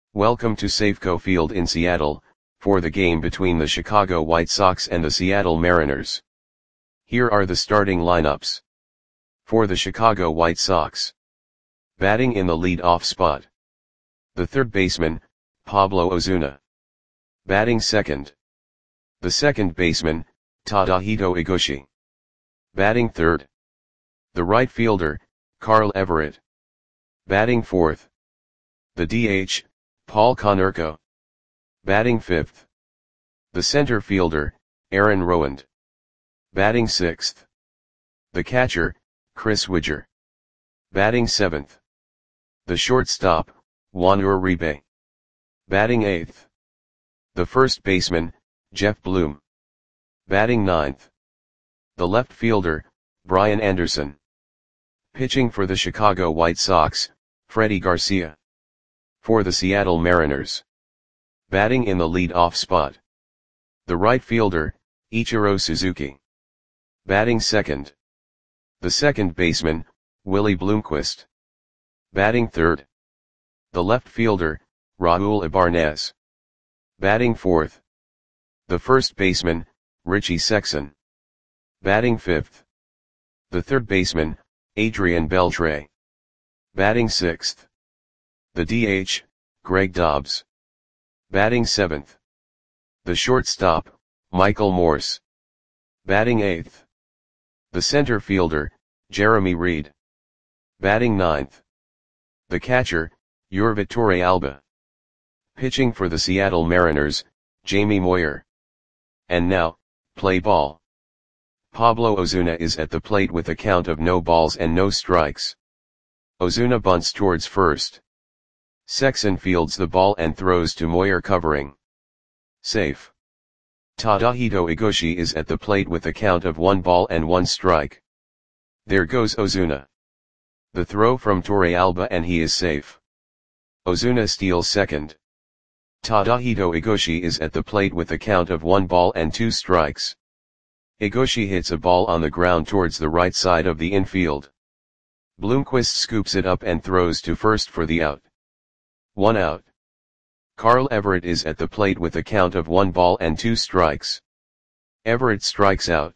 Welcome to Safeco Field in Seattle, for the game between the Chicago White Sox and the Seattle Mariners. Here are the starting lineups. For the Chicago White Sox. Batting in the lead-off spot. The third baseman, Pablo Ozuna. Batting second. The second baseman, Tadahito Iguchi. Batting third. The right fielder, Carl Everett. Batting fourth. The DH, Paul Konerko. Batting fifth. The center fielder, Aaron Rowand. Batting sixth. The catcher, Chris Widger. Batting seventh. The shortstop, Juan Uribe. Batting eighth. The first baseman, Jeff Bloom. Batting ninth. The left fielder, Brian Anderson. Pitching for the Chicago White Sox, Freddie Garcia. For the Seattle Mariners. Batting in the lead-off spot. The right fielder, Ichiro Suzuki. Batting second. The second baseman, Willie Bloomquist. Batting third. The left fielder, Raul Ibanez. Batting fourth. The first baseman, Richie Sexson. Batting fifth. The third baseman, Adrian Beltre. Batting sixth. The DH, Greg Dobbs. Batting seventh. The shortstop, Michael Morse. Batting eighth. The center fielder, Jeremy Reed. Batting ninth. The catcher, Yurvit Torrealba. Pitching for the Seattle Mariners, Jamie Moyer. And now, play ball. Pablo Ozuna is at the plate with a count of no balls and no strikes. Ozuna bunts towards first. Sexson fields the ball and throws to Moyer covering. Safe. Tadahito Iguchi is at the plate with a count of 1 ball and 1 strike. There goes Ozuna. The throw from Torrealba and he is safe. Ozuna steals second. Tadahito Iguchi is at the plate with a count of 1 ball and 2 strikes. Iguchi hits a ball on the ground towards the right side of the infield. Bloomquist scoops it up and throws to first for the out. 1 out. Carl Everett is at the plate with a count of 1 ball and 2 strikes. Everett strikes out.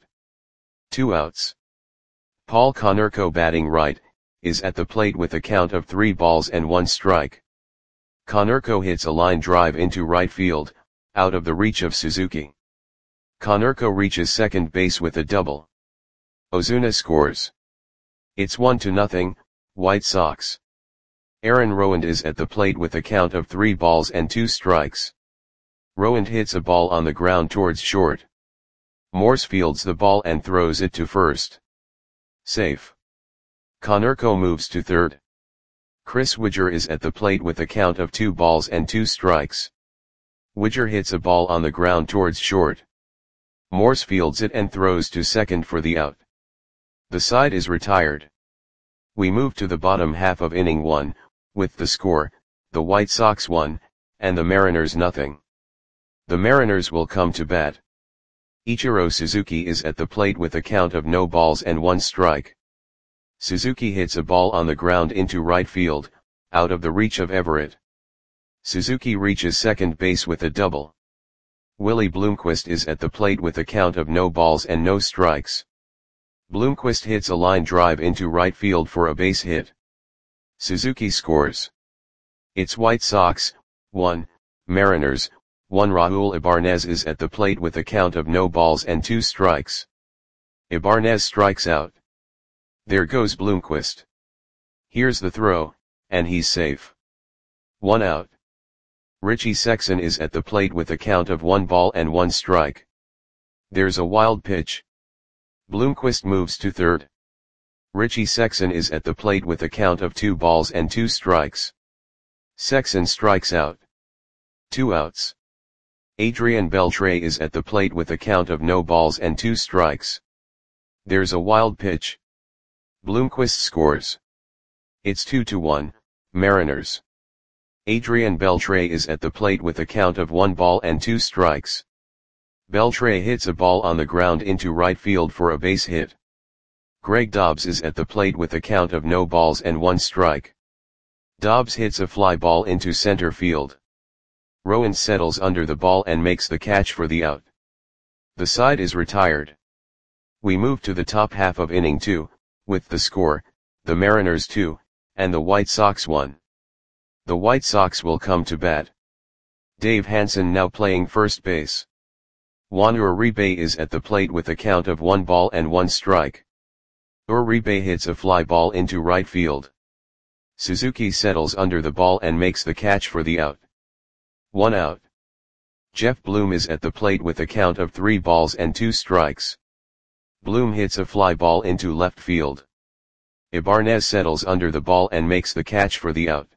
2 outs. Paul Konerko, batting right, is at the plate with a count of 3 balls and 1 strike. Konerko hits a line drive into right field, out of the reach of Suzuki. Konerko reaches second base with a double. Ozuna scores. It's 1-0, White Sox. Aaron Rowand is at the plate with a count of 3 balls and 2 strikes. Rowand hits a ball on the ground towards short. Morse fields the ball and throws it to first. Safe. Konerko moves to third. Chris Widger is at the plate with a count of 2 balls and 2 strikes. Widger hits a ball on the ground towards short. Morse fields it and throws to second for the out. The side is retired. We move to the bottom half of inning 1, with the score, the White Sox 1, and the Mariners 0. The Mariners will come to bat. Ichiro Suzuki is at the plate with a count of no balls and 1 strike. Suzuki hits a ball on the ground into right field, out of the reach of Everett. Suzuki reaches second base with a double. Willie Bloomquist is at the plate with a count of no balls and no strikes. Bloomquist hits a line drive into right field for a base hit. Suzuki scores. It's White Sox 1, Mariners 1. Raul Ibanez is at the plate with a count of no balls and 2 strikes. Ibanez strikes out. There goes Bloomquist. Here's the throw, and he's safe. 1 out. Richie Sexson is at the plate with a count of 1 ball and 1 strike. There's a wild pitch. Bloomquist moves to third. Richie Sexson is at the plate with a count of 2 balls and 2 strikes. Sexson strikes out. 2 outs. Adrian Beltre is at the plate with a count of no balls and 2 strikes. There's a wild pitch. Bloomquist scores. It's 2-1, Mariners. Adrian Beltre is at the plate with a count of 1 ball and 2 strikes. Beltre hits a ball on the ground into right field for a base hit. Greg Dobbs is at the plate with a count of no balls and 1 strike. Dobbs hits a fly ball into center field. Rowan settles under the ball and makes the catch for the out. The side is retired. We move to the top half of inning 2, with the score, the Mariners 2, and the White Sox 1. The White Sox will come to bat. Dave Hansen now playing first base. Juan Uribe is at the plate with a count of 1 ball and 1 strike. Uribe hits a fly ball into right field. Suzuki settles under the ball and makes the catch for the out. 1 out. Jeff Bloom is at the plate with a count of 3 balls and 2 strikes. Bloom hits a fly ball into left field. Ibanez settles under the ball and makes the catch for the out.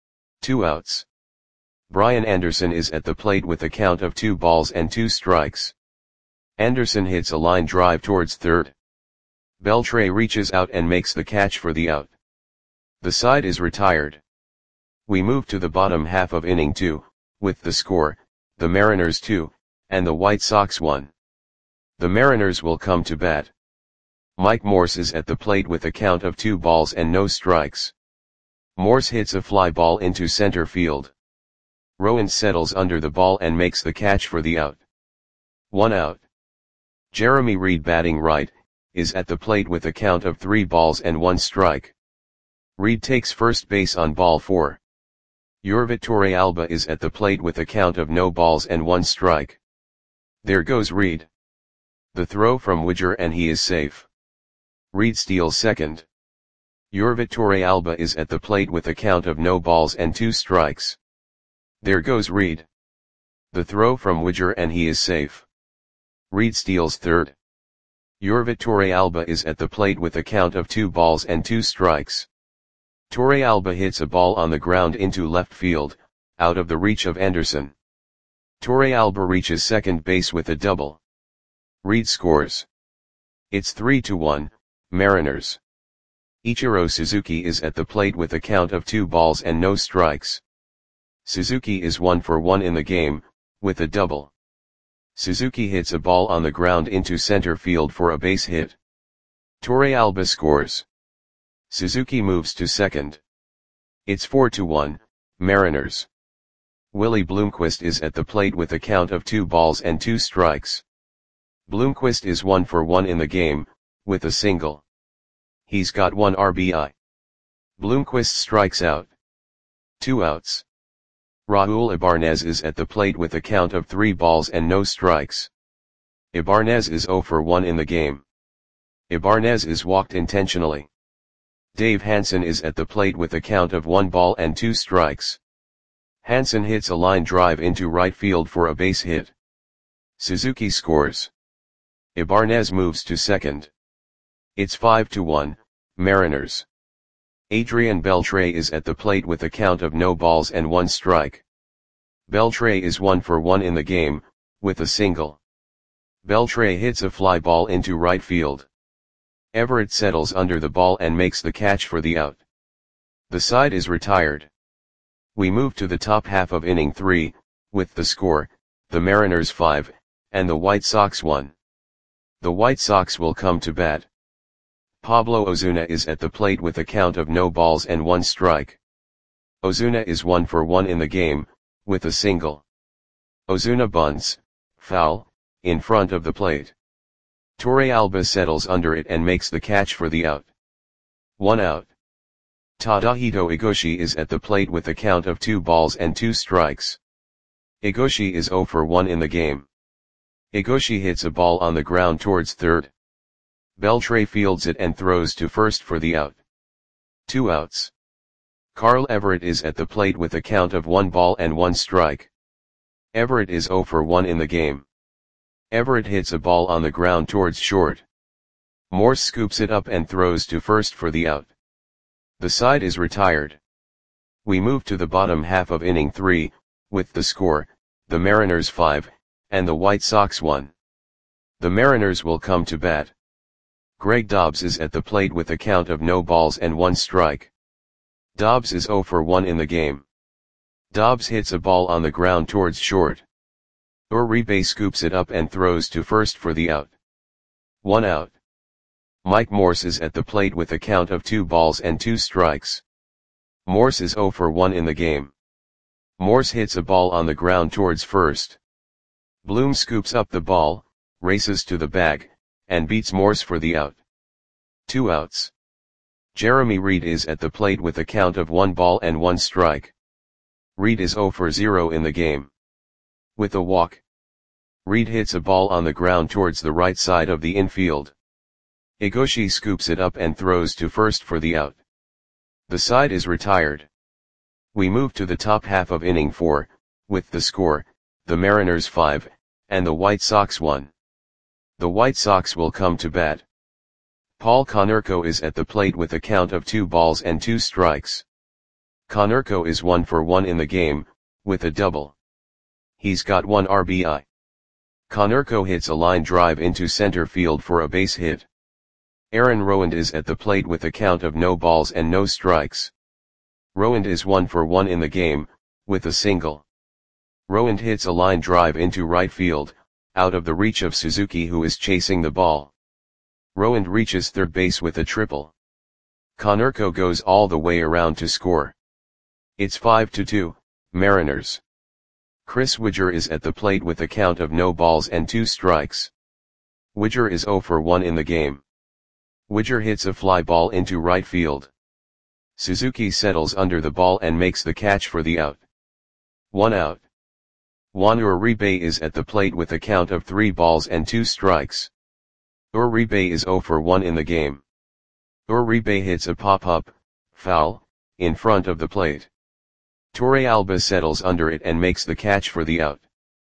2 outs. Brian Anderson is at the plate with a count of 2 balls and 2 strikes. Anderson hits a line drive towards third. Beltre reaches out and makes the catch for the out. The side is retired. We move to the bottom half of inning 2, with the score, the Mariners 2, and the White Sox 1. The Mariners will come to bat. Mike Morse is at the plate with a count of 2 balls and no strikes. Morse hits a fly ball into center field. Rowan settles under the ball and makes the catch for the out. 1 out. Jeremy Reed batting right, is at the plate with a count of 3 balls and 1 strike. Reed takes first base on ball 4. Yorvit Torrealba is at the plate with a count of no balls and 1 strike. There goes Reed. The throw from Widger and he is safe. Reed steals second. Yorvit Torrealba is at the plate with a count of no balls and 2 strikes. There goes Reed. The throw from Widger and he is safe. Reed steals third. Yorvit Torrealba is at the plate with a count of 2 balls and 2 strikes. Torrealba hits a ball on the ground into left field, out of the reach of Anderson. Torrealba reaches second base with a double. Reed scores. It's 3-1, Mariners. Ichiro Suzuki is at the plate with a count of 2 balls and no strikes. Suzuki is 1 for 1 in the game, with a double. Suzuki hits a ball on the ground into center field for a base hit. Torrealba scores. Suzuki moves to second. It's 4-1, Mariners. Willie Bloomquist is at the plate with a count of 2 balls and 2 strikes. Bloomquist is 1 for 1 in the game, with a single. He's got 1 RBI. Bloomquist strikes out. 2 outs. Raul Ibanez is at the plate with a count of 3 balls and no strikes. Ibanez is 0 for 1 in the game. Ibanez is walked intentionally. Dave Hansen is at the plate with a count of 1 ball and 2 strikes. Hansen hits a line drive into right field for a base hit. Suzuki scores. Ibanez moves to second. It's 5-1, Mariners. Adrian Beltre is at the plate with a count of no balls and 1 strike. Beltre is 1 for 1 in the game, with a single. Beltre hits a fly ball into right field. Everett settles under the ball and makes the catch for the out. The side is retired. We move to the top half of inning 3, with the score, the Mariners 5, and the White Sox 1. The White Sox will come to bat. Pablo Ozuna is at the plate with a count of no balls and 1 strike. Ozuna is 1 for 1 in the game, with a single. Ozuna bunts, foul, in front of the plate. Torrealba settles under it and makes the catch for the out. 1 out. Tadahito Igoshi is at the plate with a count of 2 balls and 2 strikes. Igoshi is 0 for 1 in the game. Igoshi hits a ball on the ground towards third. Beltre fields it and throws to first for the out. 2 outs. Carl Everett is at the plate with a count of 1 ball and 1 strike. Everett is 0 for 1 in the game. Everett hits a ball on the ground towards short. Morse scoops it up and throws to first for the out. The side is retired. We move to the bottom half of inning 3, with the score, the Mariners 5, and the White Sox 1. The Mariners will come to bat. Greg Dobbs is at the plate with a count of no balls and 1 strike. Dobbs is 0 for 1 in the game. Dobbs hits a ball on the ground towards short. Uribe scoops it up and throws to first for the out. 1 out. Mike Morse is at the plate with a count of 2 balls and 2 strikes. Morse is 0 for 1 in the game. Morse hits a ball on the ground towards first. Bloom scoops up the ball, races to the bag, and beats Morse for the out. 2 outs. Jeremy Reed is at the plate with a count of 1 ball and 1 strike. Reed is 0 for 0 in the game. With a walk, Reed hits a ball on the ground towards the right side of the infield. Egoshi scoops it up and throws to first for the out. The side is retired. We move to the top half of inning 4, with the score, the Mariners 5, and the White Sox 1. The White Sox will come to bat. Paul Konerko is at the plate with a count of 2 balls and 2 strikes. Konerko is 1 for 1 in the game, with a double. He's got 1 RBI. Konerko hits a line drive into center field for a base hit. Aaron Rowand is at the plate with a count of no balls and no strikes. Rowand is 1 for 1 in the game, with a single. Rowand hits a line drive into right field, out of the reach of Suzuki, who is chasing the ball. Rowand reaches third base with a triple. Konerko goes all the way around to score. It's 5-2, Mariners. Chris Widger is at the plate with a count of no balls and 2 strikes. Widger is 0 for 1 in the game. Widger hits a fly ball into right field. Suzuki settles under the ball and makes the catch for the out. 1 out. Juan Uribe is at the plate with a count of 3 balls and 2 strikes. Uribe is 0 for 1 in the game. Uribe hits a pop-up, foul, in front of the plate. Torrealba settles under it and makes the catch for the out.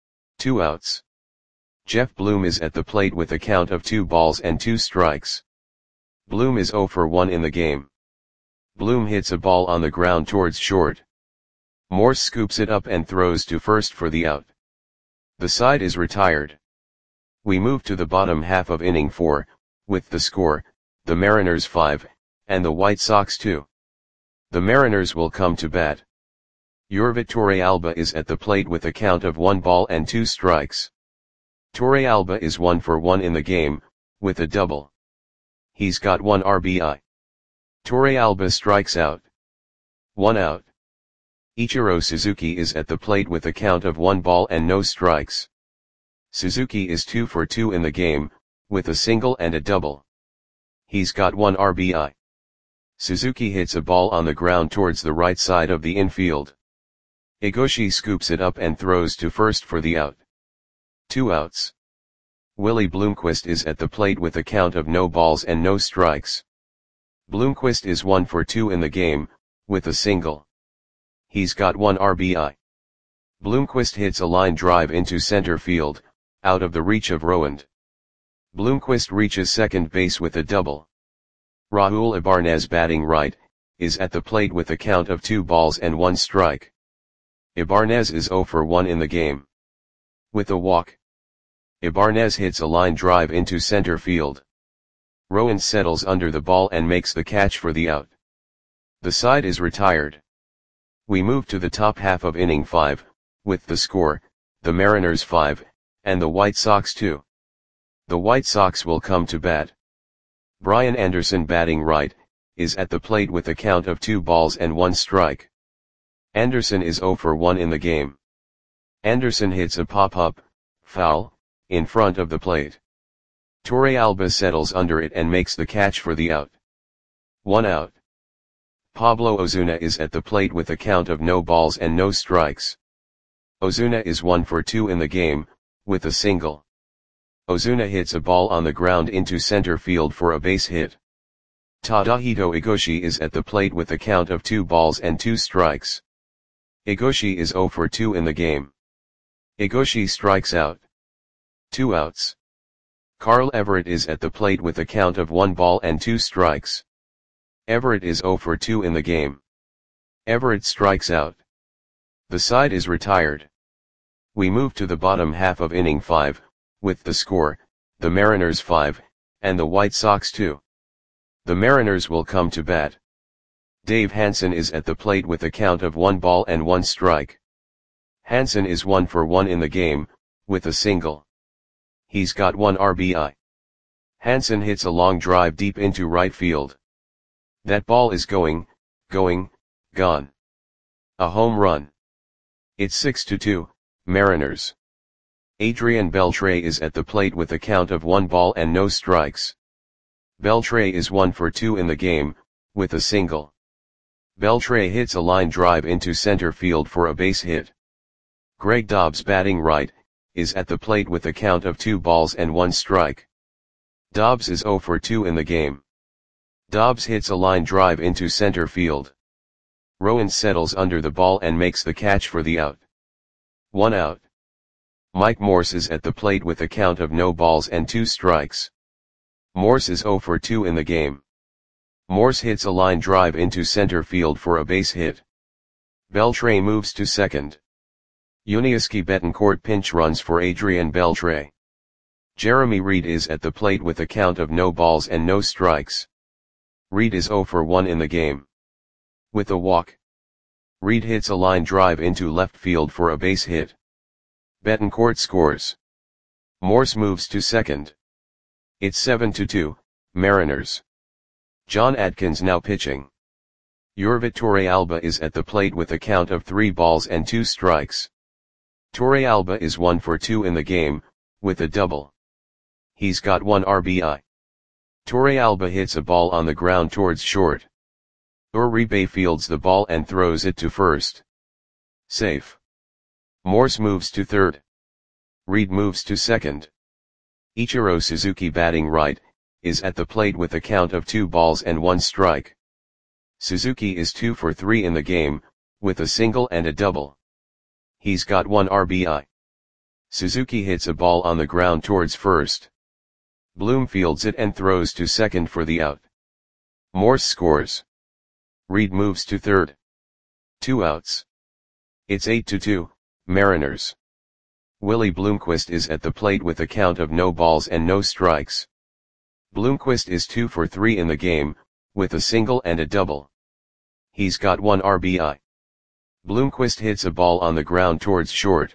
2 outs. Jeff Bloom is at the plate with a count of 2 balls and 2 strikes. Bloom is 0 for 1 in the game. Bloom hits a ball on the ground towards short. Morse scoops it up and throws to first for the out. The side is retired. We move to the bottom half of inning 4, with the score, the Mariners 5, and the White Sox 2. The Mariners will come to bat. Yorvit Torrealba is at the plate with a count of 1 ball and 2 strikes. Torrealba is 1 for 1 in the game, with a double. He's got 1 RBI. Torrealba strikes out. 1 out. Ichiro Suzuki is at the plate with a count of 1 ball and no strikes. Suzuki is 2 for 2 in the game, with a single and a double. He's got 1 RBI. Suzuki hits a ball on the ground towards the right side of the infield. Egoshi scoops it up and throws to first for the out. 2 outs. Willie Bloomquist is at the plate with a count of no balls and no strikes. Bloomquist is 1 for 2 in the game, with a single. He's got 1 RBI. Bloomquist hits a line drive into center field, out of the reach of Rowand. Bloomquist reaches second base with a double. Raul Ibarnez, batting right, is at the plate with a count of 2 balls and 1 strike. Ibarnez is 0 for 1 in the game. With a walk, Ibarnez hits a line drive into center field. Rowand settles under the ball and makes the catch for the out. The side is retired. We move to the top half of inning 5, with the score, the Mariners 5, and the White Sox 2. The White Sox will come to bat. Brian Anderson, batting right, is at the plate with a count of 2 balls and 1 strike. Anderson is 0 for 1 in the game. Anderson hits a pop-up, foul, in front of the plate. Torrealba settles under it and makes the catch for the out. 1 out. Pablo Ozuna is at the plate with a count of no balls and no strikes. Ozuna is 1 for 2 in the game, with a single. Ozuna hits a ball on the ground into center field for a base hit. Tadahito Egoshi is at the plate with a count of 2 balls and 2 strikes. Egoshi is 0 for 2 in the game. Egoshi strikes out. 2 outs. Carl Everett is at the plate with a count of 1 ball and 2 strikes. Everett is 0 for 2 in the game. Everett strikes out. The side is retired. We move to the bottom half of inning 5, with the score, the Mariners 5, and the White Sox 2. The Mariners will come to bat. Dave Hansen is at the plate with a count of 1 ball and 1 strike. Hansen is 1 for 1 in the game, with a single. He's got 1 RBI. Hansen hits a long drive deep into right field. That ball is gone. A home run. It's 6-2, Mariners. Adrian Beltre is at the plate with a count of 1 ball and no strikes. Beltre is 1 for 2 in the game, with a single. Beltre hits a line drive into center field for a base hit. Greg Dobbs, batting right, is at the plate with a count of 2 balls and 1 strike. Dobbs is 0 for 2 in the game. Dobbs hits a line drive into center field. Rowan settles under the ball and makes the catch for the out. 1 out. Mike Morse is at the plate with a count of no balls and 2 strikes. Morse is 0 for 2 in the game. Morse hits a line drive into center field for a base hit. Beltre moves to second. Yuniesky Betancourt pinch runs for Adrian Beltre. Jeremy Reed is at the plate with a count of no balls and no strikes. Reed is 0 for 1 in the game. With a walk, Reed hits a line drive into left field for a base hit. Betancourt scores. Morse moves to second. It's 7-2, Mariners. John Adkins now pitching. Yorvit Torrealba is at the plate with a count of 3 balls and 2 strikes. Torrealba is 1 for 2 in the game, with a double. He's got 1 RBI. Torrealba hits a ball on the ground towards short. Uribe fields the ball and throws it to first. Safe. Morse moves to third. Reed moves to second. Ichiro Suzuki, batting right, is at the plate with a count of 2 balls and 1 strike. Suzuki is 2 for 3 in the game, with a single and a double. He's got 1 RBI. Suzuki hits a ball on the ground towards first. Bloom fields it and throws to second for the out. Morse scores. Reed moves to third. 2 outs. It's 8-2, Mariners. Willie Bloomquist is at the plate with a count of no balls and no strikes. Bloomquist is 2 for 3 in the game, with a single and a double. He's got 1 RBI. Bloomquist hits a ball on the ground towards short.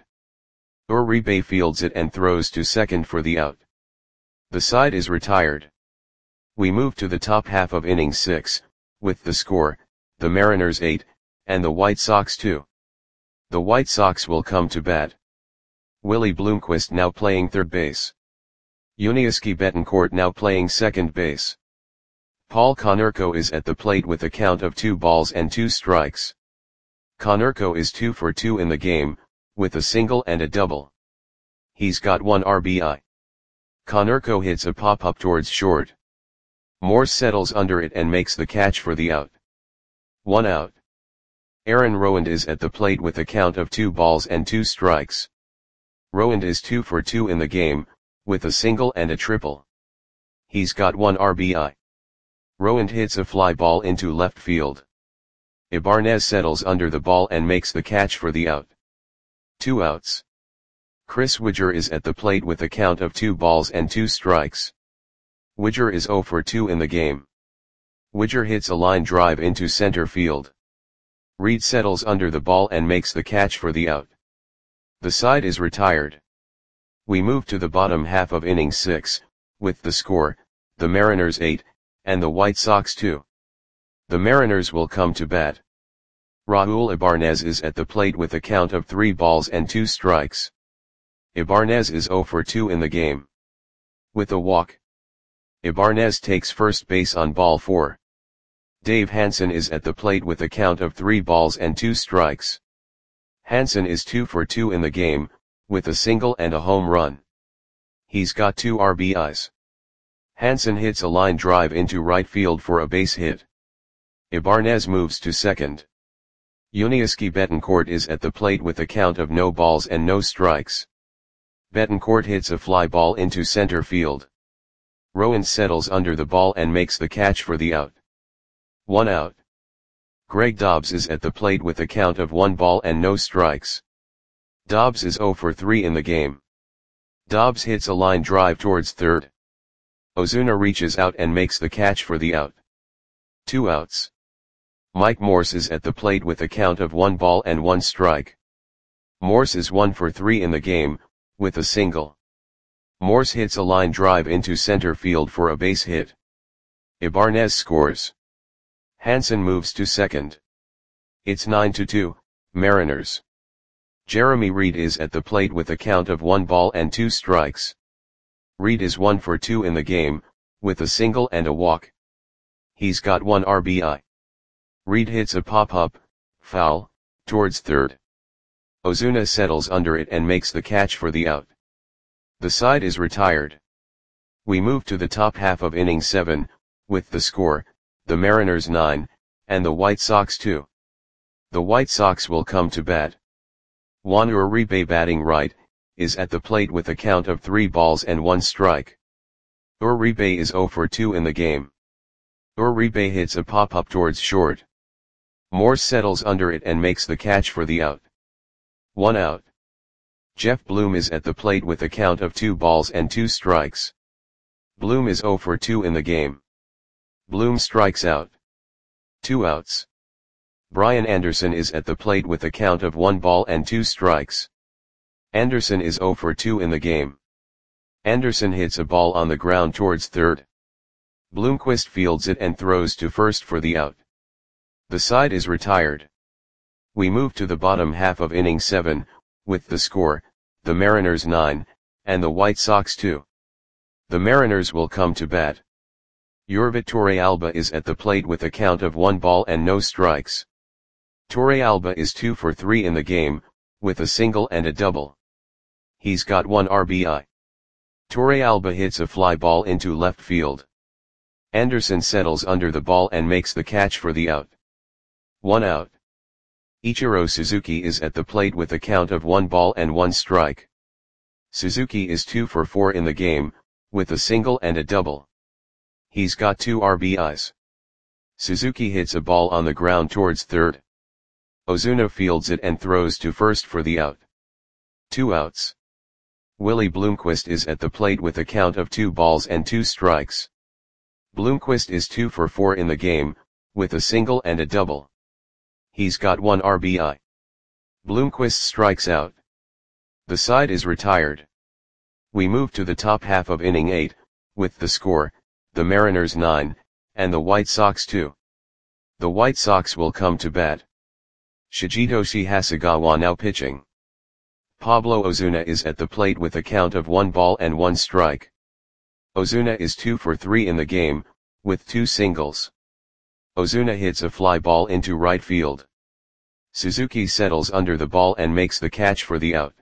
Uribe fields it and throws to second for the out. The side is retired. We move to the top half of inning 6, with the score, the Mariners 8, and the White Sox 2. The White Sox will come to bat. Willie Bloomquist now playing third base. Yuniesky Betancourt now playing second base. Paul Konerko is at the plate with a count of 2 balls and 2 strikes. Konerko is 2 for 2 in the game, with a single and a double. He's got 1 RBI. Konerko hits a pop-up towards short. Morse settles under it and makes the catch for the out. 1 out. Aaron Rowand is at the plate with a count of 2 balls and 2 strikes. Rowand is 2 for 2 in the game, with a single and a triple. He's got 1 RBI. Rowand hits a fly ball into left field. Ibarnez settles under the ball and makes the catch for the out. 2 outs. Chris Widger is at the plate with a count of 2 balls and 2 strikes. Widger is 0 for 2 in the game. Widger hits a line drive into center field. Reed settles under the ball and makes the catch for the out. The side is retired. We move to the bottom half of inning 6, with the score, the Mariners 8, and the White Sox 2. The Mariners will come to bat. Raul Ibarnez is at the plate with a count of 3 balls and 2 strikes. Ibarnez is 0 for 2 in the game. With a walk, Ibarnez takes first base on ball 4. Dave Hansen is at the plate with a count of 3 balls and 2 strikes. Hansen is 2 for 2 in the game, with a single and a home run. He's got 2 RBIs. Hansen hits a line drive into right field for a base hit. Ibarnez moves to second. Yuniesky Betancourt is at the plate with a count of no balls and no strikes. Betancourt hits a fly ball into center field. Rowand settles under the ball and makes the catch for the out. 1 out. Greg Dobbs is at the plate with a count of 1 ball and no strikes. Dobbs is 0 for 3 in the game. Dobbs hits a line drive towards third. Ozuna reaches out and makes the catch for the out. 2 outs. Mike Morse is at the plate with a count of 1 ball and 1 strike. Morse is 1 for 3 in the game, with a single. Morse hits a line drive into center field for a base hit. Ibarnez scores. Hansen moves to second. It's 9-2, Mariners. Jeremy Reed is at the plate with a count of 1 ball and 2 strikes. Reed is 1 for 2 in the game, with a single and a walk. He's got 1 RBI. Reed hits a pop-up, foul, towards third. Ozuna settles under it and makes the catch for the out. The side is retired. We move to the top half of inning 7, with the score, the Mariners 9, and the White Sox 2. The White Sox will come to bat. Juan Uribe, batting right, is at the plate with a count of 3 balls and 1 strike. Uribe is 0 for 2 in the game. Uribe hits a pop-up towards short. Morse settles under it and makes the catch for the out. 1 out. Jeff Bloom is at the plate with a count of 2 balls and 2 strikes. Bloom is 0 for 2 in the game. Bloom strikes out. 2 outs. Brian Anderson is at the plate with a count of 1 ball and 2 strikes. Anderson is 0 for 2 in the game. Anderson hits a ball on the ground towards third. Bloomquist fields it and throws to first for the out. The side is retired. We move to the bottom half of inning 7, with the score, the Mariners 9, and the White Sox 2. The Mariners will come to bat. Yorvit Torrealba is at the plate with a count of 1 ball and no strikes. Torrealba is 2 for 3 in the game, with a single and a double. He's got 1 RBI. Torrealba hits a fly ball into left field. Anderson settles under the ball and makes the catch for the out. 1 out. Ichiro Suzuki is at the plate with a count of 1 ball and 1 strike. Suzuki is 2 for 4 in the game, with a single and a double. He's got 2 RBIs. Suzuki hits a ball on the ground towards third. Ozuna fields it and throws to first for the out. 2 outs. Willie Bloomquist is at the plate with a count of 2 balls and 2 strikes. Bloomquist is 2 for 4 in the game, with a single and a double. He's got 1 RBI. Bloomquist strikes out. The side is retired. We move to the top half of inning 8, with the score, the Mariners 9, and the White Sox 2. The White Sox will come to bat. Shigetoshi Hasegawa now pitching. Pablo Ozuna is at the plate with a count of 1 ball and 1 strike. Ozuna is 2 for 3 in the game, with 2 singles. Ozuna hits a fly ball into right field. Suzuki settles under the ball and makes the catch for the out.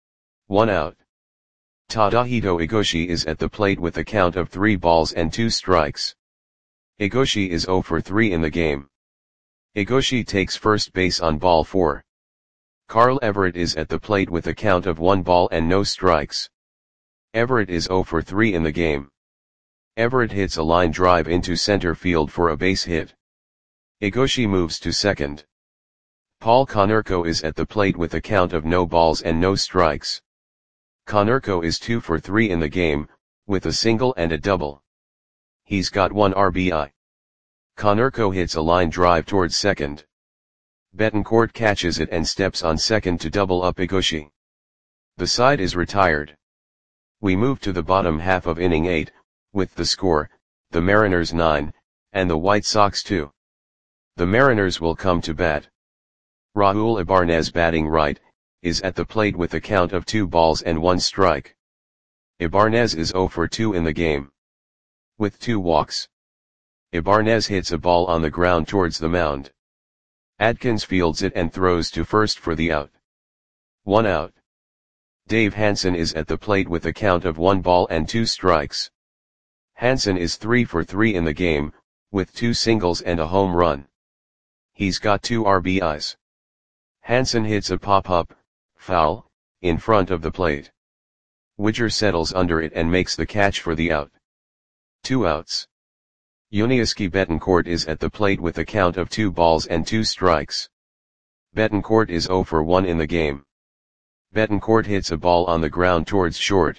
1 out. Tadahito Igoshi is at the plate with a count of 3 balls and 2 strikes. Igoshi is 0 for 3 in the game. Igoshi takes first base on ball 4. Carl Everett is at the plate with a count of 1 ball and no strikes. Everett is 0 for 3 in the game. Everett hits a line drive into center field for a base hit. Igoshi moves to second. Paul Konerko is at the plate with a count of no balls and no strikes. Konerko is 2 for 3 in the game, with a single and a double. He's got 1 RBI. Konerko hits a line drive towards second. Betancourt catches it and steps on second to double up Igoshi. The side is retired. We move to the bottom half of inning 8, with the score, the Mariners 9, and the White Sox 2. The Mariners will come to bat. Raul Ibanez, batting right, is at the plate with a count of 2 balls and 1 strike. Ibanez is 0 for 2 in the game. With 2 walks. Ibanez hits a ball on the ground towards the mound. Adkins fields it and throws to first for the out. 1 out. Dave Hansen is at the plate with a count of 1 ball and 2 strikes. Hansen is 3 for 3 in the game, with 2 singles and a home run. He's got 2 RBIs. Hansen hits a pop-up, foul, in front of the plate. Widger settles under it and makes the catch for the out. 2 outs. Yuniesky Betancourt is at the plate with a count of 2 balls and 2 strikes. Betancourt is 0 for 1 in the game. Betancourt hits a ball on the ground towards short.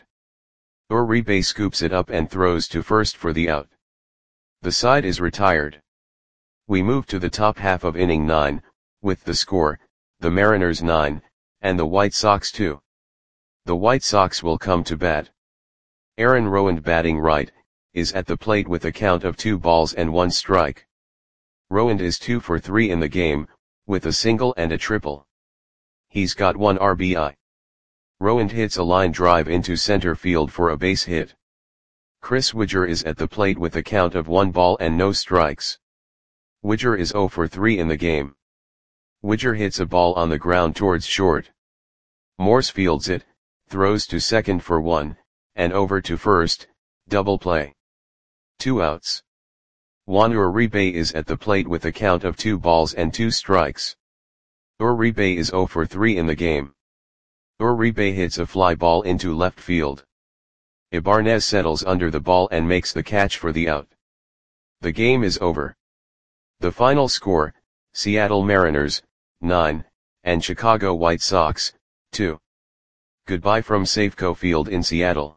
Uribe scoops it up and throws to first for the out. The side is retired. We move to the top half of inning 9, with the score, the Mariners 9, and the White Sox 2. The White Sox will come to bat. Aaron Rowand, batting right, is at the plate with a count of 2 balls and 1 strike. Rowand is 2 for 3 in the game, with a single and a triple. he's got 1 RBI. Rowand hits a line drive into center field for a base hit. Chris Widger is at the plate with a count of 1 ball and no strikes. Widger is 0 for 3 in the game. Widger hits a ball on the ground towards short. Morse fields it, throws to second for 1, and over to first, double play. 2 outs. Juan Uribe is at the plate with a count of 2 balls and 2 strikes. Uribe is 0 for 3 in the game. Uribe hits a fly ball into left field. Ibanez settles under the ball and makes the catch for the out. The game is over. The final score, Seattle Mariners, 9, and Chicago White Sox, 2. Goodbye from Safeco Field in Seattle.